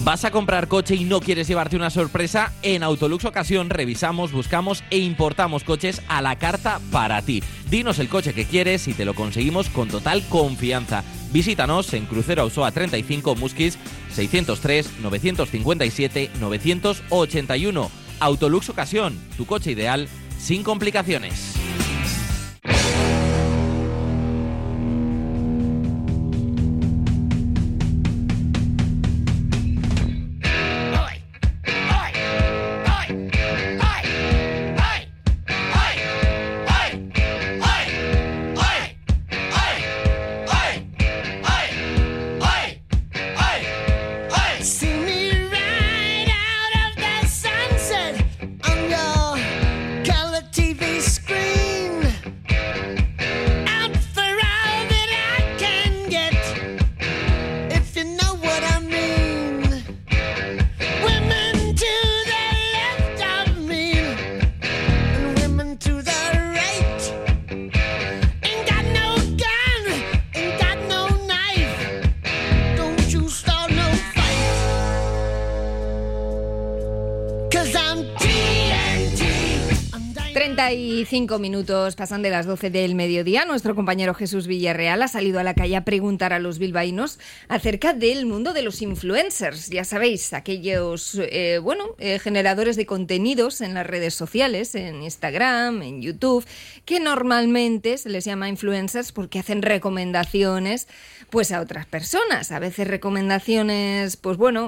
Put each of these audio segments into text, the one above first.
¿Vas a comprar coche y no quieres llevarte una sorpresa? En Autolux Ocasión revisamos, buscamos e importamos coches a la carta para ti. Dinos el coche que quieres y te lo conseguimos con total confianza. Visítanos en Crucero Auzoa 35, Musquis, 603-957-981. Autolux Ocasión, tu coche ideal sin complicaciones. Y 5 minutos pasan de las 12 del mediodía. Nuestro compañero Jesús Villarreal ha salido a la calle a preguntar a los bilbaínos acerca del mundo de los influencers. Ya sabéis, aquellos generadores de contenidos en las redes sociales, en Instagram, en YouTube, que normalmente se les llama influencers porque hacen recomendaciones pues a otras personas. A veces recomendaciones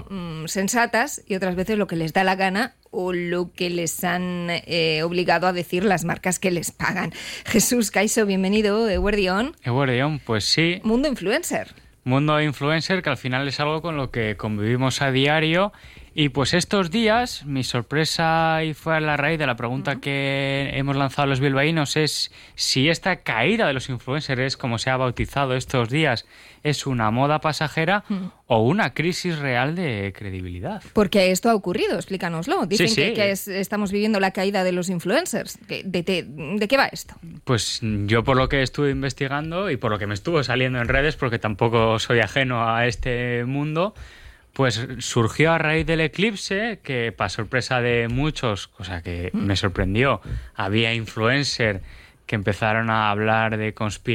sensatas y otras veces lo que les da la gana o lo que les han obligado a decir las marcas que les pagan. Jesús Caiso, bienvenido, Eguerdión. Eguerdión, pues sí. Mundo influencer. Mundo influencer, que al final es algo con lo que convivimos a diario. Y pues estos días, mi sorpresa, y fue a la raíz de la pregunta que hemos lanzado a los bilbaínos, es si esta caída de los influencers, como se ha bautizado estos días, es una moda pasajera o una crisis real de credibilidad. Porque esto ha ocurrido, explícanoslo. Dicen sí. que estamos viviendo la caída de los influencers. ¿De qué va esto? Pues yo, por lo que estuve investigando y por lo que me estuvo saliendo en redes, porque tampoco soy ajeno a este mundo, pues surgió a raíz del eclipse, que para sorpresa de muchos, cosa que me sorprendió, había influencers que empezaron a hablar de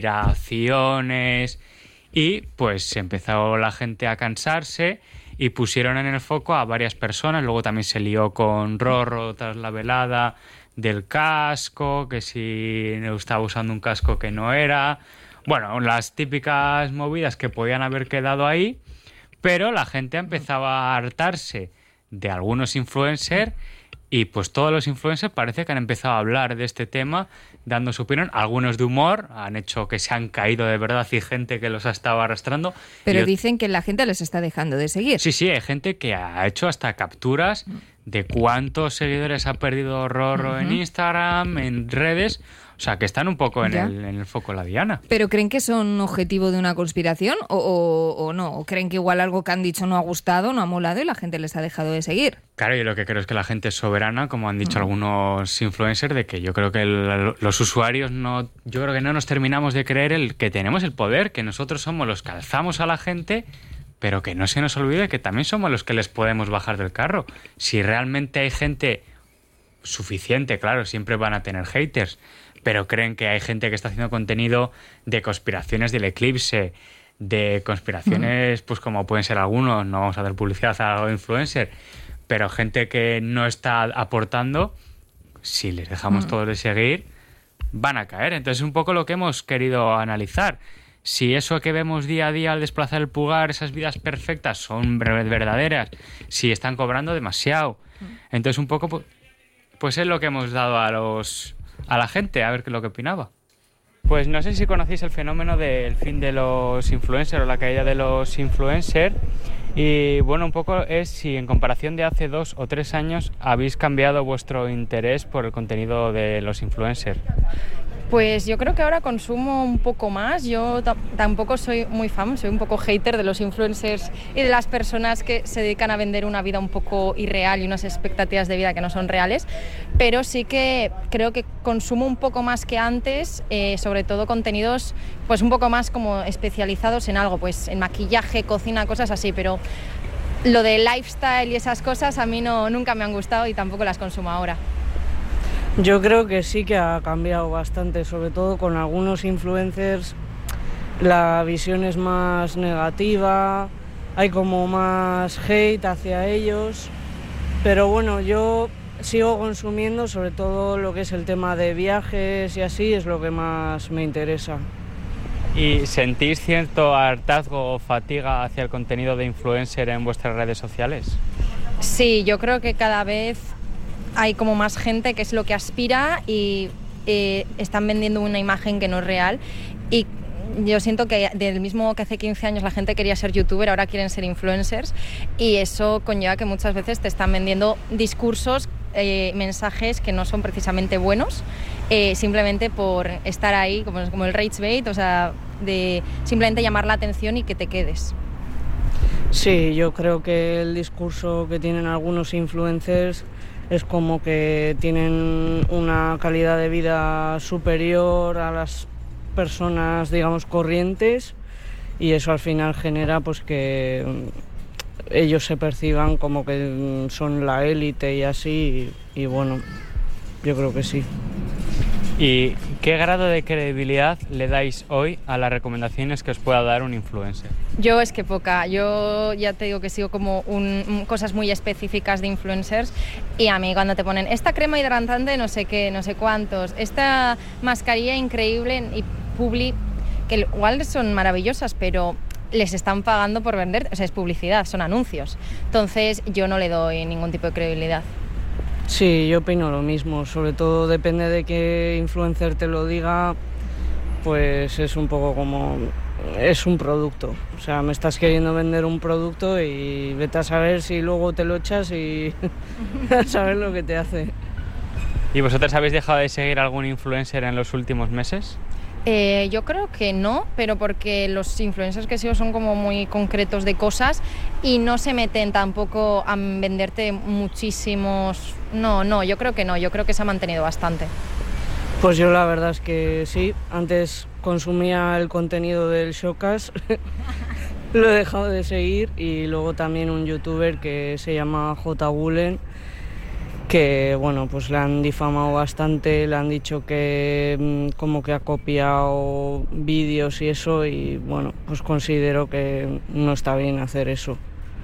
conspiraciones y pues empezó la gente a cansarse y pusieron en el foco a varias personas. Luego también se lió con Rorro tras la velada del casco, que si estaba usando un casco que no era. Bueno, las típicas movidas que podían haber quedado ahí. Pero la gente empezaba a hartarse de algunos influencers y pues todos los influencers parece que han empezado a hablar de este tema, dando su opinión. Algunos de humor, han hecho que se han caído de verdad y gente que los ha estado arrastrando. Pero dicen que la gente les está dejando de seguir. Sí, hay gente que ha hecho hasta capturas de cuántos seguidores ha perdido Rorro en Instagram, en redes. O sea, que están un poco en el foco de la diana. ¿Pero creen que son objetivo de una conspiración o no? ¿O creen que igual algo que han dicho no ha gustado, no ha molado y la gente les ha dejado de seguir? Claro, yo lo que creo es que la gente es soberana, como han dicho algunos influencers, de que yo creo que los usuarios no nos terminamos de creer que tenemos el poder, que nosotros somos los que alzamos a la gente, pero que no se nos olvide que también somos los que les podemos bajar del carro. Si realmente hay gente suficiente, claro, siempre van a tener haters, pero creen que hay gente que está haciendo contenido de conspiraciones del eclipse, de conspiraciones, pues como pueden ser algunos, no vamos a dar publicidad a los influencers, pero gente que no está aportando, si les dejamos todos de seguir, van a caer. Entonces es un poco lo que hemos querido analizar. Si eso que vemos día a día al desplazar el pulgar, esas vidas perfectas, son verdaderas, si están cobrando demasiado. Entonces un poco, pues es lo que hemos dado a la gente, a ver qué es lo que opinaba. Pues no sé si conocéis el fenómeno del fin de los influencers o la caída de los influencers. Y bueno, un poco es si en comparación de hace 2 o 3 años habéis cambiado vuestro interés por el contenido de los influencers. Pues yo creo que ahora consumo un poco más. Yo tampoco soy muy fan, soy un poco hater de los influencers y de las personas que se dedican a vender una vida un poco irreal y unas expectativas de vida que no son reales, pero sí que creo que consumo un poco más que antes, sobre todo contenidos pues un poco más como especializados en algo, pues en maquillaje, cocina, cosas así, pero lo de lifestyle y esas cosas a mí nunca me han gustado y tampoco las consumo ahora. Yo creo que sí que ha cambiado bastante, sobre todo con algunos influencers la visión es más negativa, hay como más hate hacia ellos, pero bueno, yo sigo consumiendo sobre todo lo que es el tema de viajes y así, es lo que más me interesa. ¿Y sentís cierto hartazgo o fatiga hacia el contenido de influencer en vuestras redes sociales? Sí, yo creo que cada vez hay como más gente que es lo que aspira y están vendiendo una imagen que no es real, y yo siento que del mismo que hace 15 años la gente quería ser youtuber, ahora quieren ser influencers, y eso conlleva que muchas veces te están vendiendo discursos, mensajes que no son precisamente buenos, simplemente por estar ahí, como el rage bait, o sea, de simplemente llamar la atención y que te quedes. Sí, yo creo que el discurso que tienen algunos influencers es como que tienen una calidad de vida superior a las personas, digamos, corrientes, y eso al final genera pues que ellos se perciban como que son la élite y así, y bueno, yo creo que sí. ¿Y qué grado de credibilidad le dais hoy a las recomendaciones que os pueda dar un influencer? Yo es que poca, yo ya te digo que sigo como cosas muy específicas de influencers, y a mí cuando te ponen esta crema hidratante no sé qué, no sé cuántos, esta mascarilla increíble y publi, que igual son maravillosas, pero les están pagando por vender, o sea, es publicidad, son anuncios, entonces yo no le doy ningún tipo de credibilidad. Sí, yo opino lo mismo, sobre todo depende de qué influencer te lo diga, pues es un poco como, es un producto, o sea, me estás queriendo vender un producto y vete a saber si luego te lo echas y a saber lo que te hace. ¿Y vosotros habéis dejado de seguir algún influencer en los últimos meses? Yo creo que no, pero porque los influencers que sigo son como muy concretos de cosas y no se meten tampoco a venderte muchísimos. No, yo creo que no, yo creo que se ha mantenido bastante. Pues yo la verdad es que sí, antes consumía el contenido del Showcast, lo he dejado de seguir, y luego también un youtuber que se llama J. Gulen, que bueno, pues le han difamado bastante, le han dicho que como que ha copiado vídeos y eso, y bueno, pues considero que no está bien hacer eso.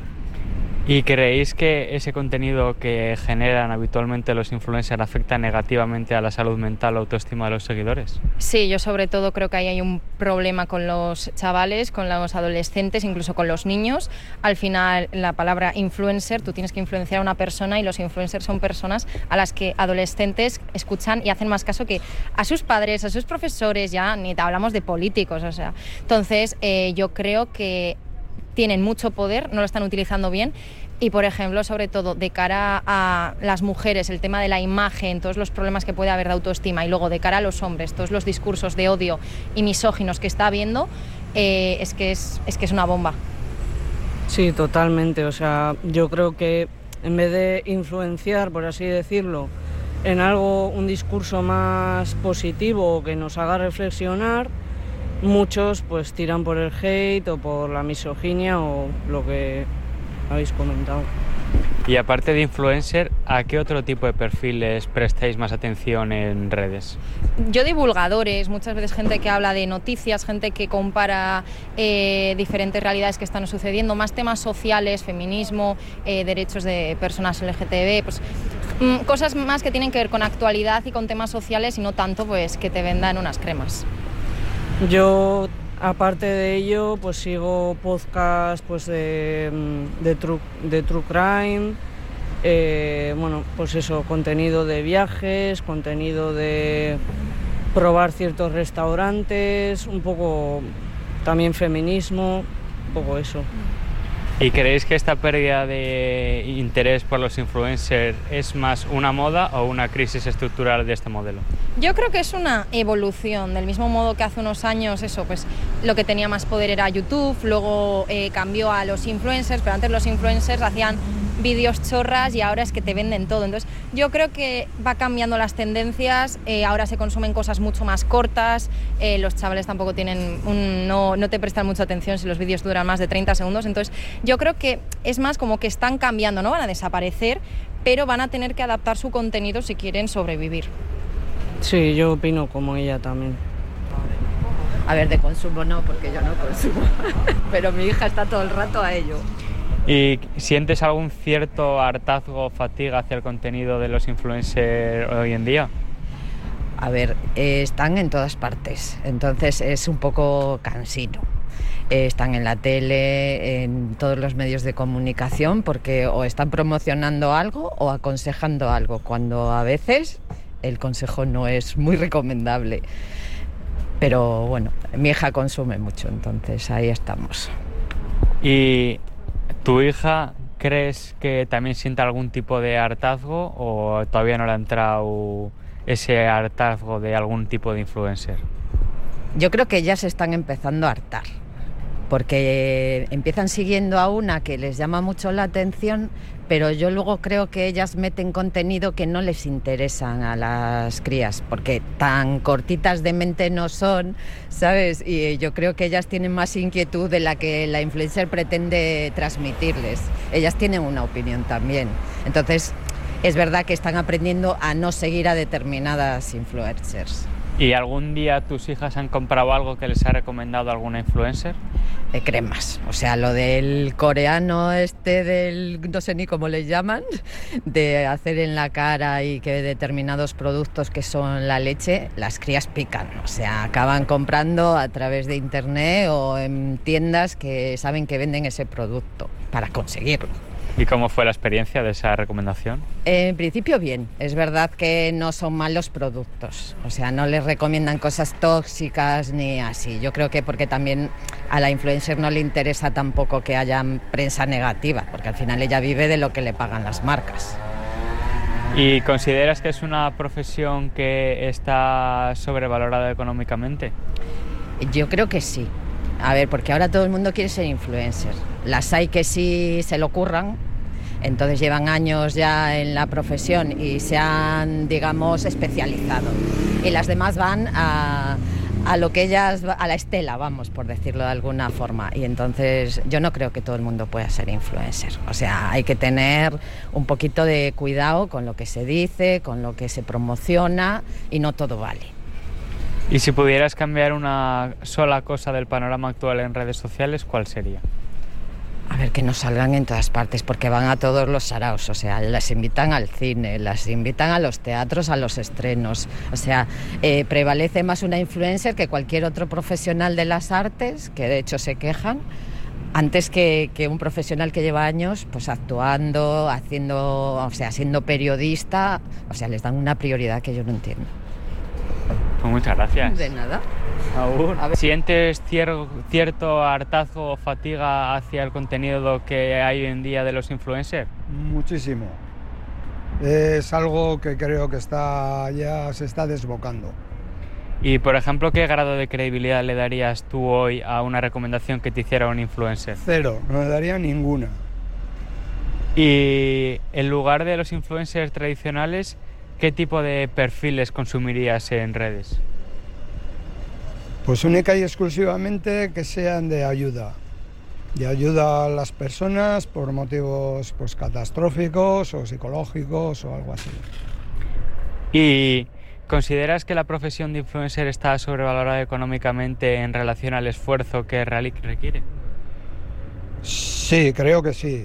¿Y creéis que ese contenido que generan habitualmente los influencers afecta negativamente a la salud mental o autoestima de los seguidores? Sí, yo sobre todo creo que ahí hay un problema con los chavales, con los adolescentes, incluso con los niños. Al final, la palabra influencer, tú tienes que influenciar a una persona, y los influencers son personas a las que adolescentes escuchan y hacen más caso que a sus padres, a sus profesores, ya ni te hablamos de políticos, o sea. Entonces, yo creo que tienen mucho poder, no lo están utilizando bien, y por ejemplo, sobre todo de cara a las mujeres, el tema de la imagen, todos los problemas que puede haber de autoestima, y luego de cara a los hombres, todos los discursos de odio y misóginos que está habiendo, es que es una bomba. Sí, totalmente, o sea, yo creo que en vez de influenciar, por así decirlo, en algo, un discurso más positivo que nos haga reflexionar, muchos pues tiran por el hate o por la misoginia o lo que habéis comentado. Y aparte de influencer, ¿a qué otro tipo de perfiles prestáis más atención en redes? Yo divulgadores, muchas veces gente que habla de noticias, gente que compara diferentes realidades que están sucediendo, más temas sociales, feminismo, derechos de personas LGTB, pues cosas más que tienen que ver con actualidad y con temas sociales, y no tanto pues que te vendan unas cremas. Yo, aparte de ello, pues sigo podcasts pues de true crime, bueno, pues eso, contenido de viajes, contenido de probar ciertos restaurantes, un poco también feminismo, un poco eso. ¿Y creéis que esta pérdida de interés por los influencers es más una moda o una crisis estructural de este modelo? Yo creo que es una evolución, del mismo modo que hace unos años eso, pues lo que tenía más poder era YouTube, luego cambió a los influencers, pero antes los influencers hacían vídeos chorras y ahora es que te venden todo. Entonces yo creo que va cambiando las tendencias, ahora se consumen cosas mucho más cortas, los chavales tampoco no te prestan mucha atención si los vídeos duran más de 30 segundos, entonces yo creo que es más como que están cambiando, no van a desaparecer, pero van a tener que adaptar su contenido si quieren sobrevivir. Sí, yo opino como ella también. A ver, de consumo no, porque yo no consumo, pero mi hija está todo el rato a ello. ¿Y sientes algún cierto hartazgo o fatiga hacia el contenido de los influencers hoy en día? A ver, están en todas partes, entonces es un poco cansino. Están en la tele, en todos los medios de comunicación, porque o están promocionando algo o aconsejando algo, cuando a veces el consejo no es muy recomendable. Pero bueno, mi hija consume mucho, entonces ahí estamos. ¿Y tu hija crees que también siente algún tipo de hartazgo o todavía no le ha entrado ese hartazgo de algún tipo de influencer? Yo creo que ellas se están empezando a hartar, porque empiezan siguiendo a una que les llama mucho la atención, pero yo luego creo que ellas meten contenido que no les interesan a las crías, porque tan cortitas de mente no son, ¿sabes? Y yo creo que ellas tienen más inquietud de la que la influencer pretende transmitirles. Ellas tienen una opinión también. Entonces, es verdad que están aprendiendo a no seguir a determinadas influencers. ¿Y algún día tus hijas han comprado algo que les ha recomendado alguna influencer? Cremas, o sea, lo del coreano no sé ni cómo les llaman, de hacer en la cara y que determinados productos que son la leche, las crías pican, o sea, acaban comprando a través de internet o en tiendas que saben que venden ese producto para conseguirlo. ¿Y cómo fue la experiencia de esa recomendación? En principio bien, es verdad que no son malos productos, o sea, no les recomiendan cosas tóxicas ni así. Yo creo que porque también a la influencer no le interesa tampoco que haya prensa negativa, porque al final ella vive de lo que le pagan las marcas. ¿Y consideras que es una profesión que está sobrevalorada económicamente? Yo creo que sí. A ver, porque ahora todo el mundo quiere ser influencer. Las hay que sí se lo curran, entonces llevan años ya en la profesión y se han, digamos, especializado. Y las demás van a lo que ellas, a la estela, vamos, por decirlo de alguna forma. Y entonces yo no creo que todo el mundo pueda ser influencer. O sea, hay que tener un poquito de cuidado con lo que se dice, con lo que se promociona, y no todo vale. Y si pudieras cambiar una sola cosa del panorama actual en redes sociales, ¿cuál sería? A ver, que no salgan en todas partes, porque van a todos los saraos, o sea, las invitan al cine, las invitan a los teatros, a los estrenos, o sea, prevalece más una influencer que cualquier otro profesional de las artes, que de hecho se quejan, antes que un profesional que lleva años pues actuando, siendo periodista, o sea, les dan una prioridad que yo no entiendo. Pues muchas gracias. De nada. ¿Sientes cierto hartazgo o fatiga hacia el contenido que hay hoy en día de los influencers? Muchísimo. Es algo que creo que ya se está desbocando. Y, por ejemplo, ¿qué grado de credibilidad le darías tú hoy a una recomendación que te hiciera un influencer? 0, no le daría ninguna. Y en lugar de los influencers tradicionales, ¿qué tipo de perfiles consumirías en redes? Pues única y exclusivamente que sean de ayuda a las personas por motivos pues catastróficos o psicológicos o algo así. ¿Y consideras que la profesión de influencer está sobrevalorada económicamente en relación al esfuerzo que requiere? Sí, creo que sí.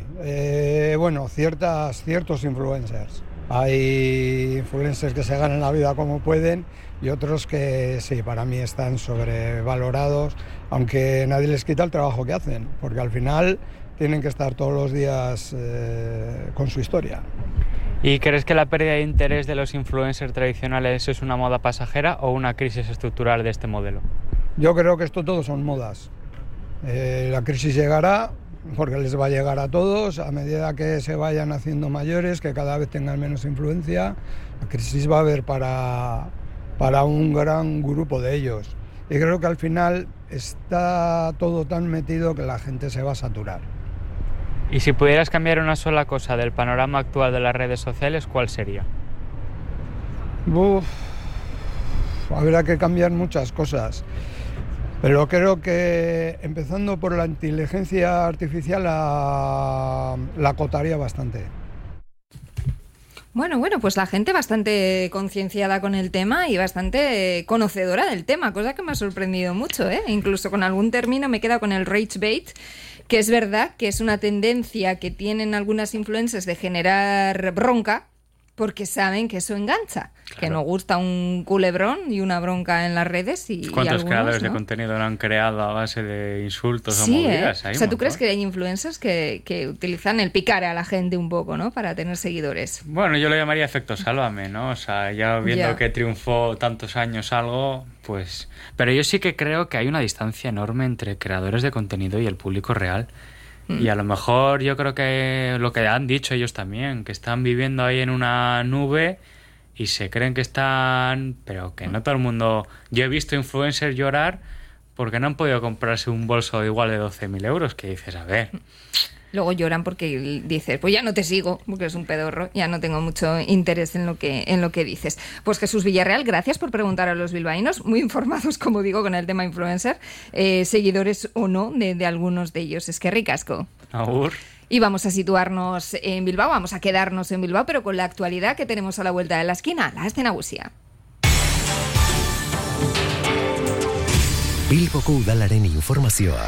Ciertos influencers. Hay influencers que se ganan la vida como pueden y otros que sí, para mí están sobrevalorados, aunque nadie les quita el trabajo que hacen, porque al final tienen que estar todos los días con su historia. ¿Y crees que la pérdida de interés de los influencers tradicionales es una moda pasajera o una crisis estructural de este modelo? Yo creo que esto todo son modas. La crisis llegará, porque les va a llegar a todos, a medida que se vayan haciendo mayores, que cada vez tengan menos influencia, la crisis va a haber para un gran grupo de ellos. Y creo que al final está todo tan metido que la gente se va a saturar. Y si pudieras cambiar una sola cosa del panorama actual de las redes sociales, ¿cuál sería? Habrá que cambiar muchas cosas, pero creo que empezando por la inteligencia artificial la acotaría bastante. Bueno, pues la gente bastante concienciada con el tema y bastante conocedora del tema, cosa que me ha sorprendido mucho, ¿eh? Incluso con algún término me queda con el rage bait, que es verdad que es una tendencia que tienen algunas influencers de generar bronca, porque saben que eso engancha, claro. Que nos gusta un culebrón y una bronca en las redes y ¿Cuántos algunos, creadores ¿no? de contenido lo han creado a base de insultos o Sí, movidas? o sea, ¿tú crees que hay influencers que utilizan el picar a la gente un poco, ¿no? Para tener seguidores? Bueno, yo lo llamaría efecto sálvame, ¿no? O sea, ya viendo que triunfó tantos años algo, pues... Pero yo sí que creo que hay una distancia enorme entre creadores de contenido y el público real. Y a lo mejor yo creo que lo que han dicho ellos también, que están viviendo ahí en una nube y se creen que están... Pero que no todo el mundo... Yo he visto influencers llorar porque no han podido comprarse un bolso igual de 12.000 euros, que dices, a ver... Luego lloran porque dices, pues ya no te sigo, porque es un pedorro, ya no tengo mucho interés en lo que dices. Pues Jesús Villarreal, gracias por preguntar a los bilbaínos, muy informados, como digo, con el tema influencer, seguidores o no de algunos de ellos. Es que ricasco. Agur. Y vamos a situarnos en Bilbao, vamos a quedarnos en Bilbao, pero con la actualidad que tenemos a la vuelta de la esquina, la Aste Nagusia. Bilboko udalaren informazioa.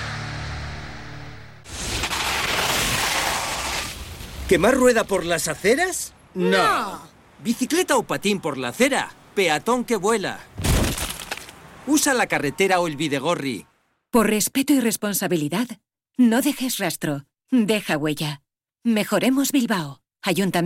¿Quemar rueda por las aceras? No. ¿Bicicleta o patín por la acera? Peatón que vuela. Usa la carretera o el bidegorri. Por respeto y responsabilidad, no dejes rastro, deja huella. Mejoremos Bilbao. Ayuntamiento.